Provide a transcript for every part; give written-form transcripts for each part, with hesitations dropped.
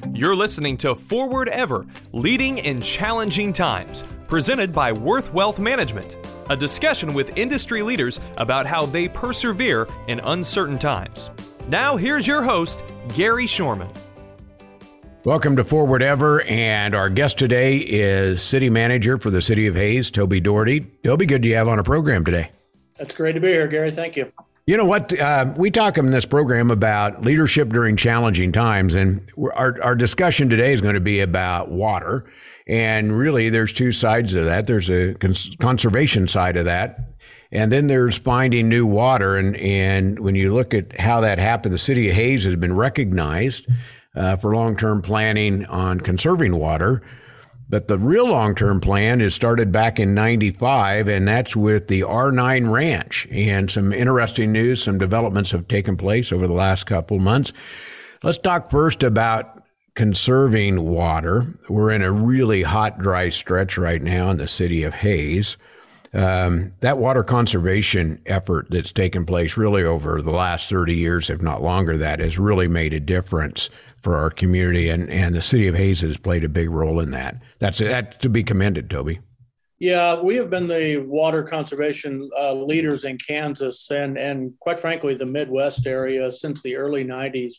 You're listening to Forward Ever, Leading in Challenging Times, presented by Worth Wealth Management, a discussion with industry leaders about how they persevere in uncertain times. Now here's your host, Gary Shorman. Welcome to Forward Ever, and our guest today is City Manager for the City of Hays, Toby Doherty. Toby, good to have on a program today. That's great to be here, Gary. Thank you. You know what? We talk in this program about leadership during challenging times, and our discussion today is going to be about water. And really, there's two sides of that. There's a conservation side of that, and then there's finding new water. And when you look at how that happened, the City of Hays has been recognized for long-term planning on conserving water. But the real long-term plan is started back in 95, and that's with the R9 Ranch. And some interesting news, some developments have taken place over the last couple months. Let's talk first about conserving water. We're in a really hot, dry stretch right now in the City of Hays. That water conservation effort that's taken place really over the last 30 years, if not longer, that has really made a difference for our community, and the City of Hays has played a big role in that. That's to be commended, Toby. Yeah, we have been the water conservation leaders in Kansas and quite frankly, the Midwest area since the early 90s.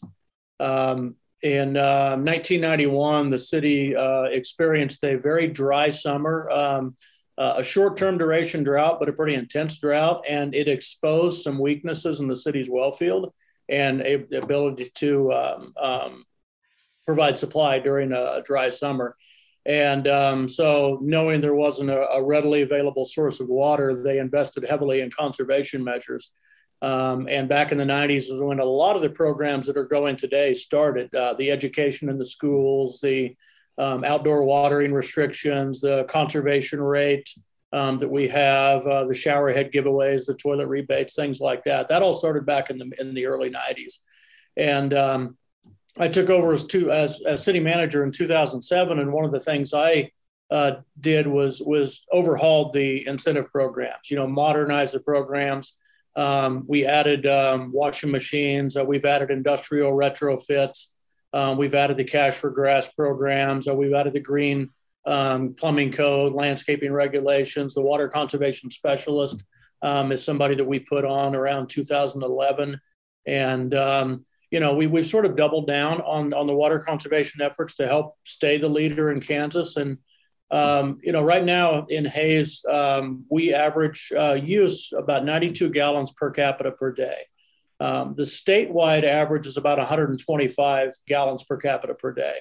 In 1991, the city experienced a very dry summer, a short-term duration drought, but a pretty intense drought, and it exposed some weaknesses in the city's well field and the ability to provide supply during a dry summer. And so knowing there wasn't a readily available source of water, they invested heavily in conservation measures. And back in the 90s was when a lot of the programs that are going today started, the education in the schools, the outdoor watering restrictions, the conservation rate that we have, the shower head giveaways, the toilet rebates, things like that. That all started back in the early 90s. And I took over as city manager in 2007, and one of the things I did was overhauled the incentive programs. Modernize the programs. We added washing machines. We've added industrial retrofits. We've added the Cash for Grass programs. We've added the green plumbing code, landscaping regulations. The water conservation specialist is somebody that we put on around 2011, and we've sort of doubled down on the water conservation efforts to help stay the leader in Kansas. And, right now in Hays, we average use about 92 gallons per capita per day. The statewide average is about 125 gallons per capita per day.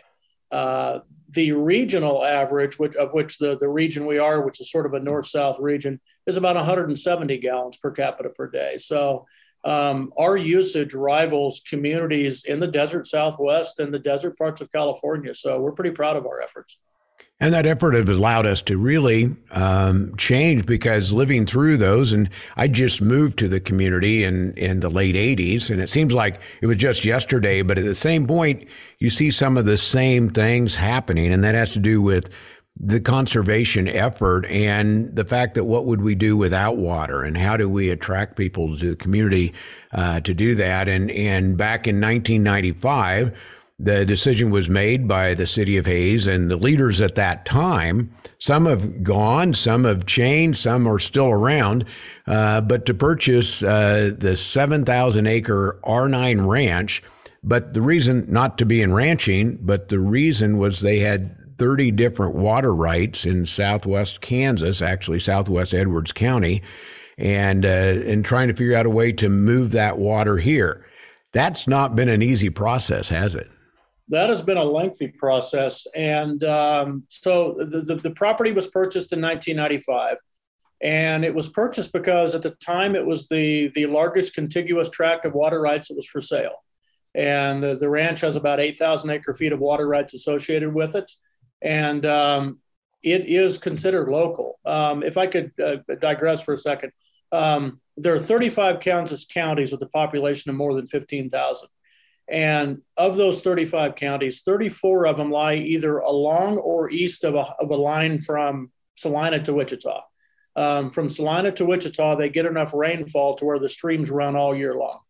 The regional average, of which the region we are, which is sort of a north-south region, is about 170 gallons per capita per day. So our usage rivals communities in the desert Southwest and the desert parts of California. So we're pretty proud of our efforts. And that effort has allowed us to really change, because living through those, and I just moved to the community in the late 80s, and it seems like it was just yesterday, but at the same point, you see some of the same things happening, and that has to do with the conservation effort and the fact that what would we do without water, and how do we attract people to the community to do that. And back in 1995, the decision was made by the City of Hays and the leaders at that time. Some have gone, some have changed, some are still around, but to purchase the 7,000 acre R9 Ranch. But the reason, not to be in ranching, but the reason was they had 30 different water rights in southwest Kansas, actually southwest Edwards County, and trying to figure out a way to move that water here. That's not been an easy process, has it? That has been a lengthy process. And so the property was purchased in 1995, and it was purchased because at the time it was the largest contiguous tract of water rights that was for sale. And the ranch has about 8,000 acre feet of water rights associated with it. And it is considered local. If I could digress for a second, there are 35 Kansas counties with a population of more than 15,000. And of those 35 counties, 34 of them lie either along or east of a line from Salina to Wichita. From Salina to Wichita, they get enough rainfall to where the streams run all year long.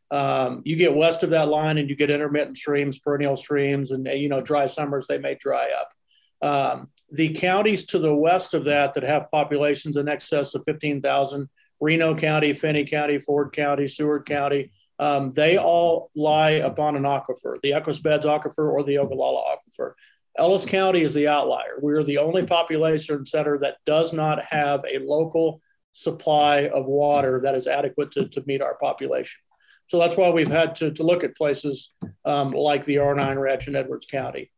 You get west of that line and you get intermittent streams, perennial streams, and dry summers, they may dry up. The counties to the west of that have populations in excess of 15,000, Reno County, Finney County, Ford County, Seward County, they all lie upon an aquifer, the Equus Beds Aquifer or the Ogallala Aquifer. Ellis County is the outlier. We're the only population center that does not have a local supply of water that is adequate to meet our population. So that's why we've had to look at places like the R9 Ranch in Edwards County.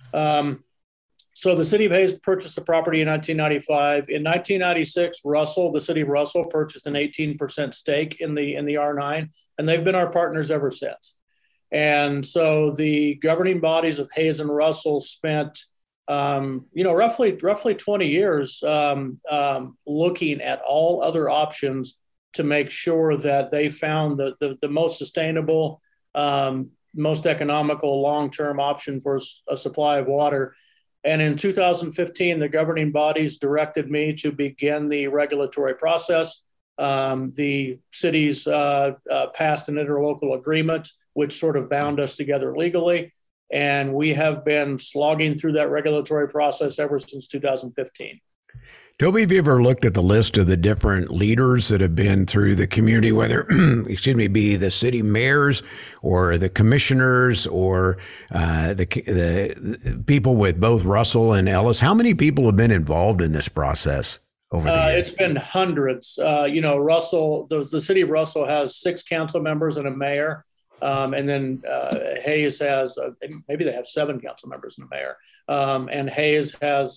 So the city of Hays purchased the property in 1995. In 1996, the city of Russell purchased an 18% stake in the R9, and they've been our partners ever since. And so the governing bodies of Hays and Russell spent, roughly 20 years looking at all other options to make sure that they found the most sustainable, most economical long-term option for a supply of water. And in 2015, the governing bodies directed me to begin the regulatory process. The cities passed an interlocal agreement, which sort of bound us together legally. And we have been slogging through that regulatory process ever since 2015. Toby, have you ever looked at the list of the different leaders that have been through the community, whether, be the city mayors or the commissioners or the people with both Russell and Ellis? How many people have been involved in this process over the years? It's been hundreds. Russell, the city of Russell has 6 council members and a mayor. And then Hays has, maybe they have 7 council members and a mayor. And Hays has,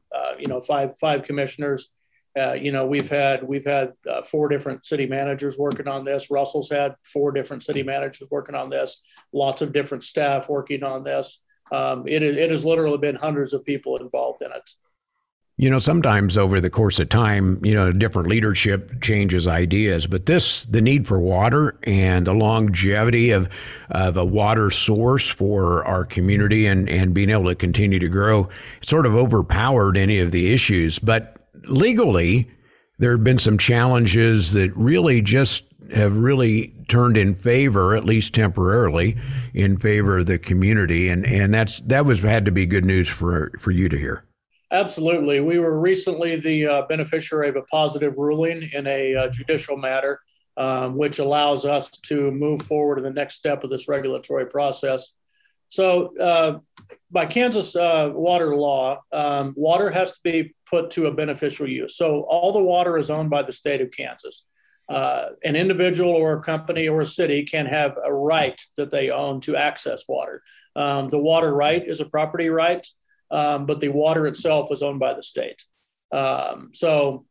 5 commissioners. We've had 4 different city managers working on this. Russell's had 4 different city managers working on this. Lots of different staff working on this. It has literally been hundreds of people involved in it. Sometimes over the course of time, different leadership changes ideas, but the need for water and the longevity of a water source for our community and being able to continue to grow sort of overpowered any of the issues. But legally, there have been some challenges that really have turned in favor, at least temporarily, in favor of the community. And that had to be good news for you to hear. Absolutely. We were recently the beneficiary of a positive ruling in a judicial matter, which allows us to move forward to the next step of this regulatory process. So by Kansas water law, water has to be put to a beneficial use. So all the water is owned by the state of Kansas. An individual or a company or a city can have a right that they own to access water. The water right is a property right. But the water itself is owned by the state. So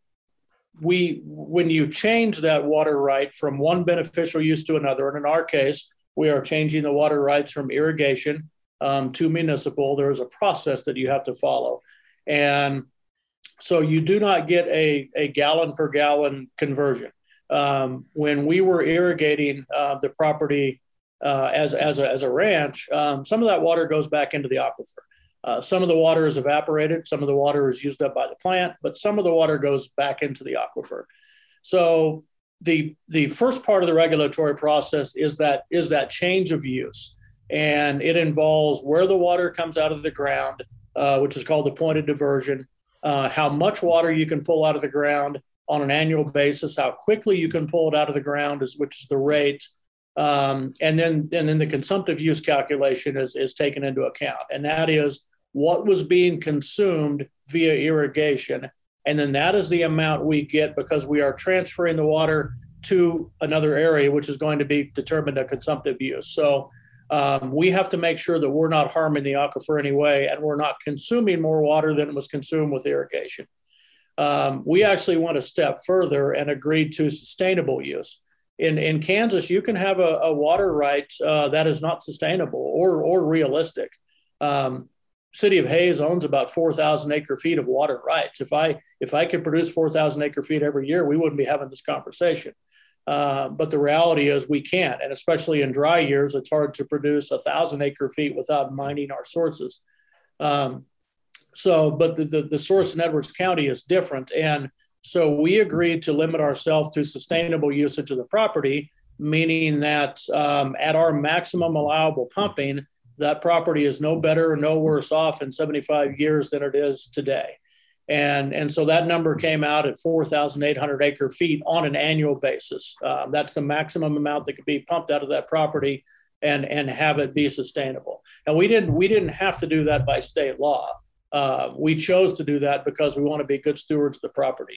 when you change that water right from one beneficial use to another, and in our case, we are changing the water rights from irrigation to municipal, there is a process that you have to follow. And so you do not get a gallon per gallon conversion. When we were irrigating the property as a ranch, some of that water goes back into the aquifer. Some of the water is evaporated, some of the water is used up by the plant, but some of the water goes back into the aquifer. So the first part of the regulatory process is that change of use. And it involves where the water comes out of the ground, which is called the point of diversion, how much water you can pull out of the ground on an annual basis, how quickly you can pull it out of the ground, which is the rate. And then the consumptive use calculation is taken into account. And that is what was being consumed via irrigation. And then that is the amount we get because we are transferring the water to another area, which is going to be determined a consumptive use. So we have to make sure that we're not harming the aquifer anyway, and we're not consuming more water than was consumed with irrigation. We actually went a step further and agreed to sustainable use. In Kansas, you can have a water right that is not sustainable or realistic. City of Hays owns about 4,000 acre feet of water rights. If I could produce 4,000 acre feet every year, we wouldn't be having this conversation. But the reality is we can't, and especially in dry years, it's hard to produce 1,000 acre feet without mining our sources. But the source in Edwards County is different, and so we agreed to limit ourselves to sustainable usage of the property. meaning that at our maximum allowable pumping, that property is no better or no worse off in 75 years than it is today. And so that number came out at 4,800 acre feet on an annual basis. That's the maximum amount that could be pumped out of that property and have it be sustainable. And we didn't have to do that by state law. We chose to do that because we want to be good stewards of the property.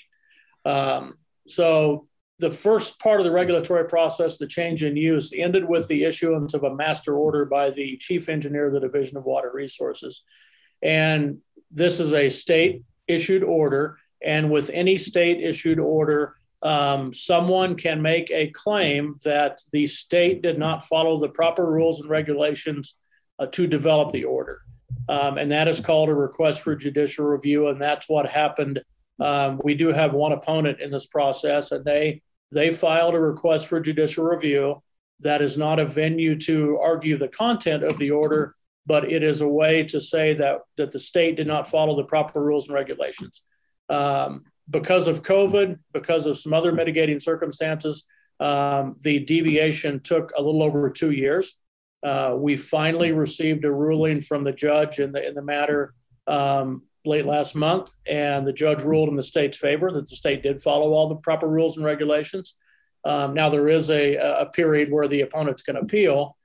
So the first part of the regulatory process, the change in use, ended with the issuance of a master order by the chief engineer of the Division of Water Resources. And this is a state issued order. And with any state issued order, someone can make a claim that the state did not follow the proper rules and regulations to develop the order. And that is called a request for judicial review. And that's what happened. We do have one opponent in this process, and they filed a request for judicial review. That is not a venue to argue the content of the order, but it is a way to say that the state did not follow the proper rules and regulations. Because of COVID, because of some other mitigating circumstances, the deviation took a little over 2 years. We finally received a ruling from the judge in the matter late last month, and the judge ruled in the state's favor that the state did follow all the proper rules and regulations. Now there is a period where the opponents can appeal,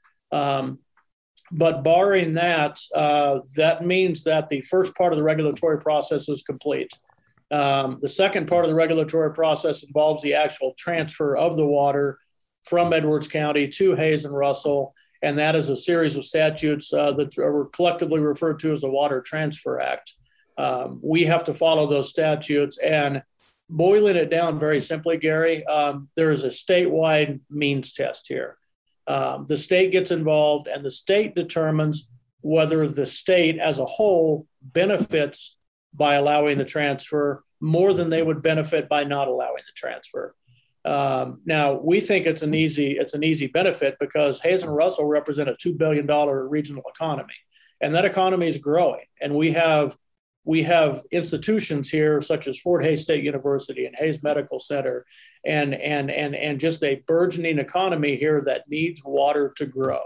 but barring that, that means that the first part of the regulatory process is complete. The second part of the regulatory process involves the actual transfer of the water from Edwards County to Hays and Russell, and that is a series of statutes that are collectively referred to as the Water Transfer Act. We have to follow those statutes, and boiling it down very simply, Gary, there is a statewide means test here. The state gets involved, and the state determines whether the state as a whole benefits by allowing the transfer more than they would benefit by not allowing the transfer. Now, we think it's an easy benefit because Hays and Russell represent a $2 billion regional economy, and that economy is growing. And we have institutions here such as Fort Hays State University and Hays Medical Center, and just a burgeoning economy here that needs water to grow.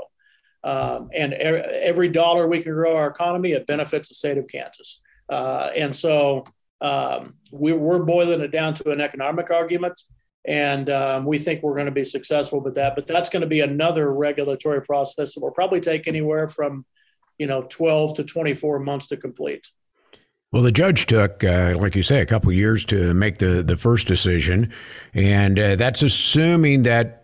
And every dollar we can grow our economy, it benefits the state of Kansas. And so we're boiling it down to an economic argument, and we think we're going to be successful with that. But that's going to be another regulatory process that will probably take anywhere from 12 to 24 months to complete. Well, the judge took, like you say, a couple of years to make the first decision, and that's assuming that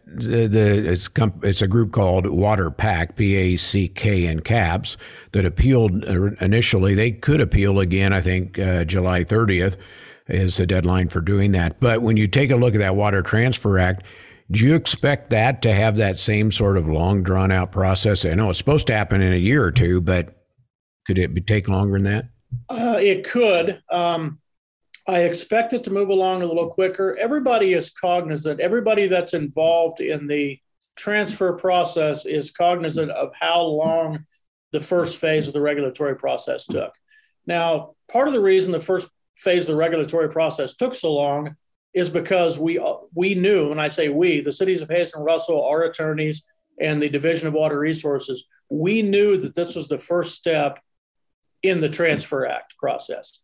it's a group called Water PAC, P-A-C-K in caps, that appealed initially. They could appeal again, I think, July 30th is the deadline for doing that. But when you take a look at that Water Transfer Act, do you expect that to have that same sort of long, drawn-out process? I know it's supposed to happen in a year or two, but could it take longer than that? It could. I expect it to move along a little quicker. Everybody is cognizant. Everybody that's involved in the transfer process is cognizant of how long the first phase of the regulatory process took. Now, part of the reason the first phase of the regulatory process took so long is because we knew, when I say we, the cities of Hays and Russell, our attorneys, and the Division of Water Resources, we knew that this was the first step in the Transfer Act process.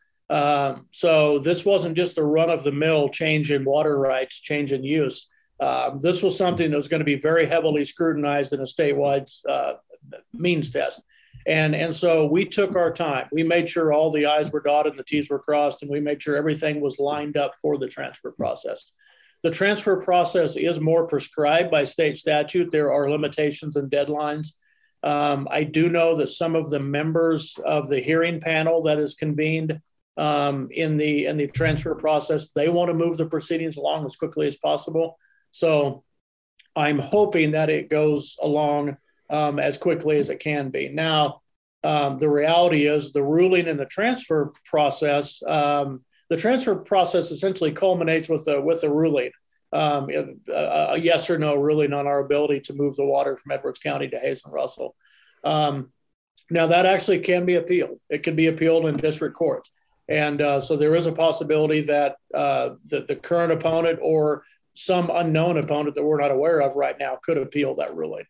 So this wasn't just a run-of-the-mill change in water rights, change in use. This was something that was going to be very heavily scrutinized in a statewide means test. And so we took our time. We made sure all the I's were dotted and the T's were crossed, and we made sure everything was lined up for the transfer process. The transfer process is more prescribed by state statute. There are limitations and deadlines. I do know that some of the members of the hearing panel that is convened in the transfer process, they want to move the proceedings along as quickly as possible. So I'm hoping that it goes along as quickly as it can be. Now, the reality is the ruling in the transfer process essentially culminates with a ruling. A yes or no ruling on our ability to move the water from Edwards County to Hays and Russell. Now that actually can be appealed. It can be appealed in district court. And so there is a possibility that the current opponent or some unknown opponent that we're not aware of right now could appeal that ruling.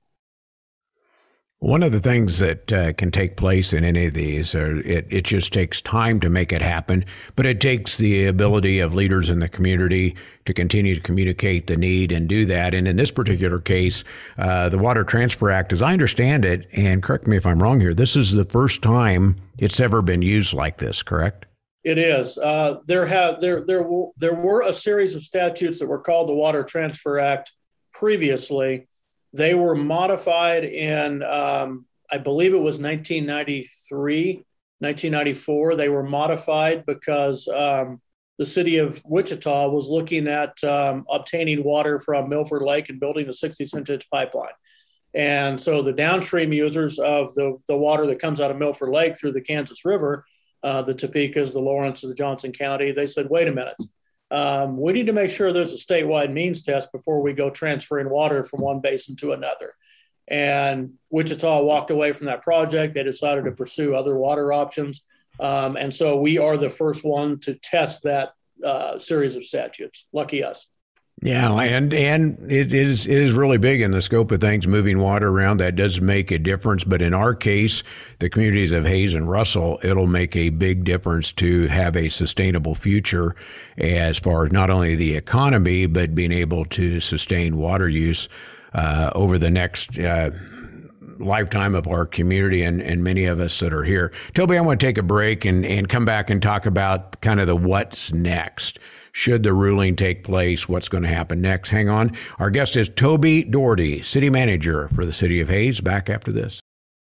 One of the things that can take place in any of these, it just takes time to make it happen, but it takes the ability of leaders in the community to continue to communicate the need and do that. And in this particular case, the Water Transfer Act, as I understand it, and correct me if I'm wrong here, this is the first time it's ever been used like this, correct? It is. There were a series of statutes that were called the Water Transfer Act previously. They were modified in, I believe it was 1993, 1994. They were modified because the city of Wichita was looking at obtaining water from Milford Lake and building a 66-inch pipeline. And so the downstream users of the water that comes out of Milford Lake through the Kansas River, the Topekas, the Lawrences, the Johnson County, they said, wait a minute. We need to make sure there's a statewide means test before we go transferring water from one basin to another. And Wichita walked away from that project. They decided to pursue other water options. And so we are the first one to test that series of statutes. Lucky us. Yeah, and it is really big in the scope of things, moving water around. That does make a difference. But in our case, the communities of Hays and Russell, it'll make a big difference to have a sustainable future as far as not only the economy, but being able to sustain water use over the next lifetime of our community and many of us that are here. Toby, I want to take a break and come back and talk about kind of the what's next. Should the ruling take place, what's going to happen next? Hang on. Our guest is Toby Doherty, City Manager for the City of Hays. Back after this.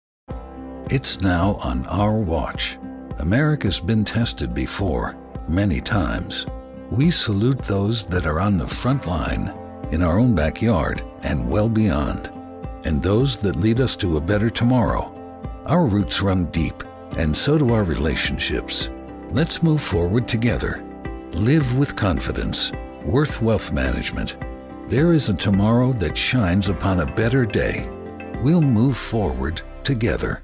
It's now on our watch. America's been tested before, many times. We salute those that are on the front line, in our own backyard and well beyond, and those that lead us to a better tomorrow. Our roots run deep, and so do our relationships. Let's move forward together. Live with confidence. Worth Wealth Management. There is a tomorrow that shines upon a better day. We'll move forward together.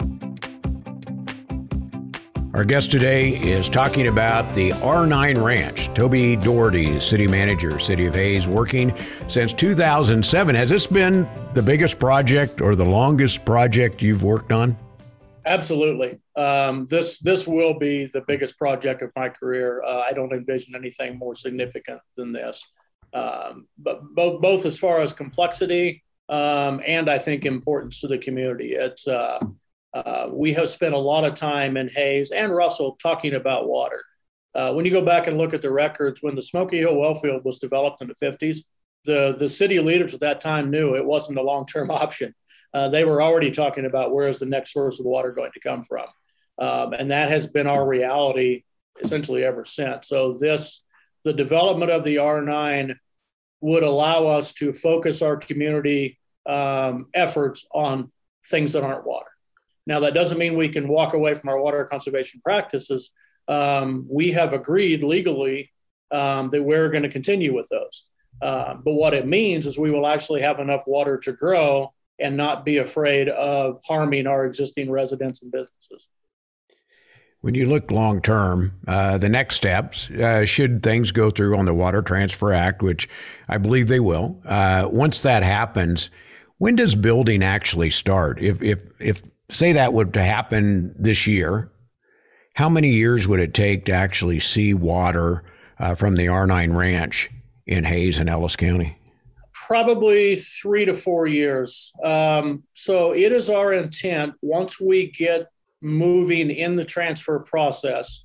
Our guest today is talking about the R9 Ranch. Toby Doherty, City Manager, City of Hays, working since 2007. Has this been the biggest project or the longest project you've worked on? Absolutely. This will be the biggest project of my career. I don't envision anything more significant than this. But both as far as complexity and I think importance to the community. It's we have spent a lot of time in Hays and Russell talking about water. When you go back and look at the records, when the Smoky Hill Wellfield was developed in the 50s, the city leaders at that time knew it wasn't a long-term option. They were already talking about where is the next source of water going to come from. And that has been our reality essentially ever since. So the development of the R9 would allow us to focus our community efforts on things that aren't water. Now, that doesn't mean we can walk away from our water conservation practices. We have agreed legally that we're going to continue with those. But what it means is we will actually have enough water to grow and not be afraid of harming our existing residents and businesses. When you look long term, the next steps, should things go through on the Water Transfer Act, which I believe they will, once that happens, when does building actually start? If say that would to happen this year, how many years would it take to actually see water from the R9 Ranch in Hays and Ellis County? Probably 3 to 4 years. So it is our intent, once we get moving in the transfer process,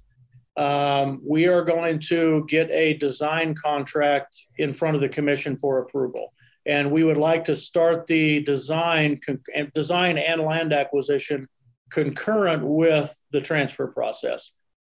we are going to get a design contract in front of the commission for approval. And we would like to start the design and land acquisition concurrent with the transfer process.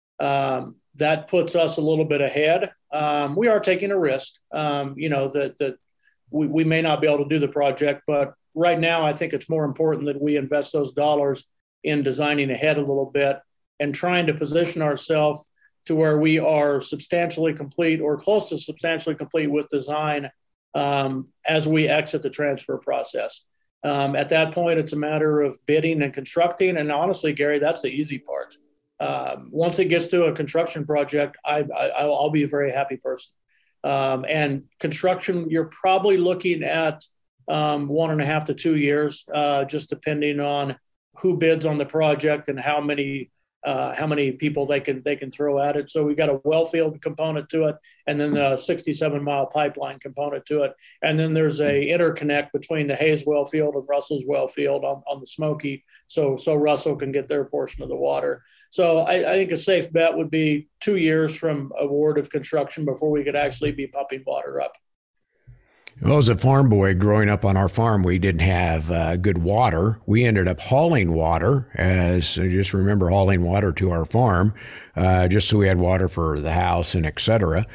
That puts us a little bit ahead. We are taking a risk, that we may not be able to do the project, but right now I think it's more important that we invest those dollars in designing ahead a little bit and trying to position ourselves to where we are substantially complete or close to substantially complete with design as we exit the transfer process. At that point, it's a matter of bidding and constructing. And honestly, Gary, that's the easy part. Once it gets to a construction project, I'll be a very happy person. And construction, you're probably looking at 1.5 to 2 years, just depending on who bids on the project and how many people they can throw at it. So we've got a well field component to it, and then the 67-mile pipeline component to it. And then there's a interconnect between the Hayes well field and Russell's well field on the Smoky, so Russell can get their portion of the water. So I think a safe bet would be 2 years from award of construction before we could actually be pumping water up. Well, as a farm boy growing up on our farm, we didn't have good water. We ended up hauling water, I just remember hauling water to our farm, just so we had water for the house and et cetera.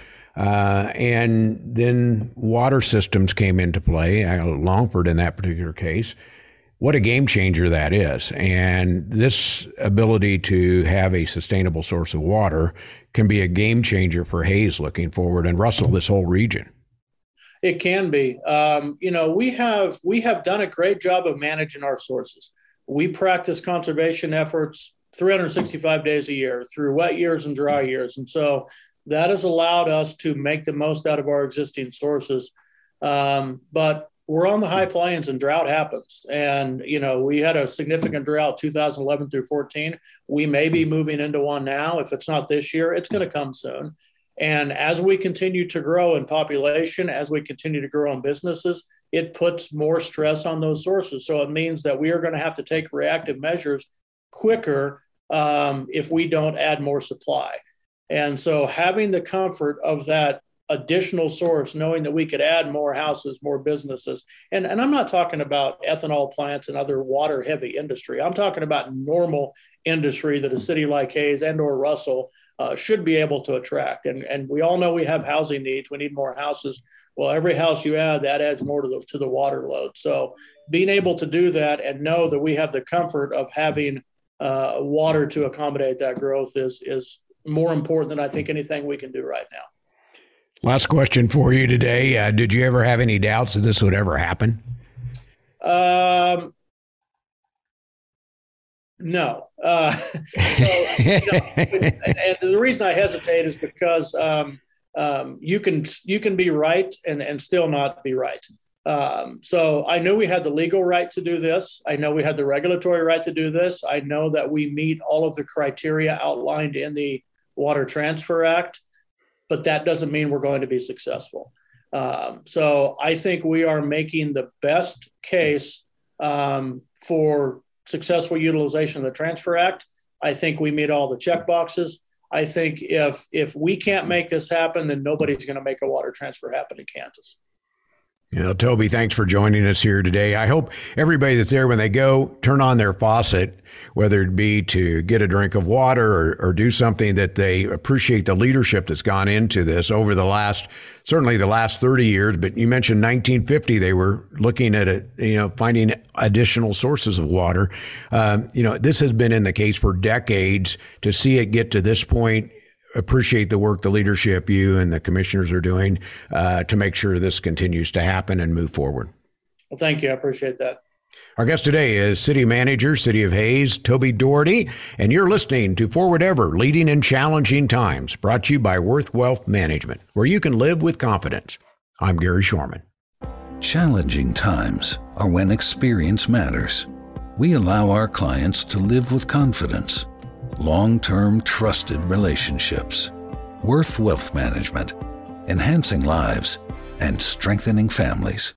And then water systems came into play, Longford in that particular case. What a game changer that is. And this ability to have a sustainable source of water can be a game changer for Hayes looking forward, and Russell, this whole region. It can be. We have done a great job of managing our sources. We practice conservation efforts 365 days a year through wet years and dry years. And so that has allowed us to make the most out of our existing sources. But we're on the high plains and drought happens. And, we had a significant drought 2011 through 14. We may be moving into one now. If it's not this year, it's going to come soon. And as we continue to grow in population, as we continue to grow in businesses, it puts more stress on those sources. So it means that we are going to have to take reactive measures quicker if we don't add more supply. And so having the comfort of that additional source, knowing that we could add more houses, more businesses, and I'm not talking about ethanol plants and other water heavy industry. I'm talking about normal industry that a city like Hayes and or Russell should be able to attract. And we all know we have housing needs. We need more houses. Well, every house you add, that adds more to the water load. So being able to do that and know that we have the comfort of having water to accommodate that growth is more important than I think anything we can do right now. Last question for you today. Did you ever have any doubts that this would ever happen? No. And the reason I hesitate is because you can be right and still not be right. So I knew we had the legal right to do this. I know we had the regulatory right to do this. I know that we meet all of the criteria outlined in the Water Transfer Act, but that doesn't mean we're going to be successful. So I think we are making the best case for successful utilization of the Transfer Act. I think we meet all the check boxes. I think if we can't make this happen, then nobody's going to make a water transfer happen in Kansas. Toby, thanks for joining us here today. I hope everybody that's there, when they go turn on their faucet, whether it be to get a drink of water or do something, that they appreciate the leadership that's gone into this over certainly the last 30 years. But you mentioned 1950, they were looking at it, finding additional sources of water. This has been in the case for decades. To see it get to this point, appreciate the work, the leadership you and the commissioners are doing to make sure this continues to happen and move forward. Well, thank you. I appreciate that. Our guest today is City Manager, City of Hayes, Toby Doherty, and you're listening to Forward Ever, Leading in Challenging Times, brought to you by Worth Wealth Management, where you can live with confidence. I'm Gary Shorman. Challenging times are when experience matters. We allow our clients to live with confidence. Long-term trusted relationships. Worth Wealth Management, enhancing lives and strengthening families.